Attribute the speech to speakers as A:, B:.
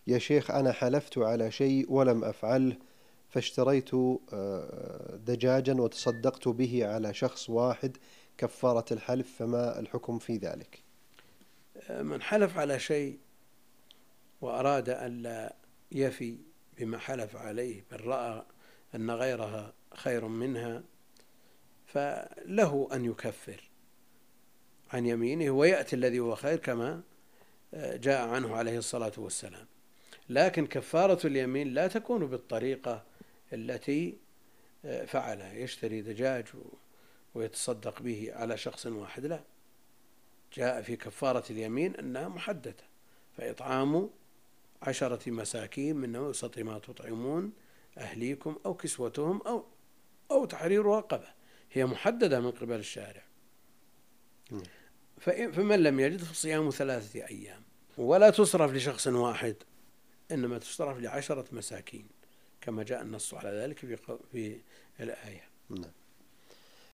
A: يا شيخ أنا حلفت على شيء ولم أفعله، فاشتريت دجاجا وتصدقت به على شخص واحد كفارة الحلف، فما الحكم في ذلك؟
B: من حلف على شيء وأراد أن لا يفي بما حلف عليه بل رأى أن غيرها خير منها فله أن يكفر عن يمينه ويأتي الذي هو خير كما جاء عنه عليه الصلاة والسلام. لكن كفارة اليمين لا تكون بالطريقة التي فعلها، يشتري دجاج ويتصدق به على شخص واحد، لا، جاء في كفارة اليمين أنها محددة، فإطعام 10 مساكين من أوسط ما تطعمون أهليكم أو كسوتهم أو تحرير رقبة، هي محددة من قبل الشارع. فمن لم يجد فصيام 3 أيام، ولا تصرف لشخص واحد، إنما تصرف ل10 مساكين كما جاء النص على ذلك في الآية.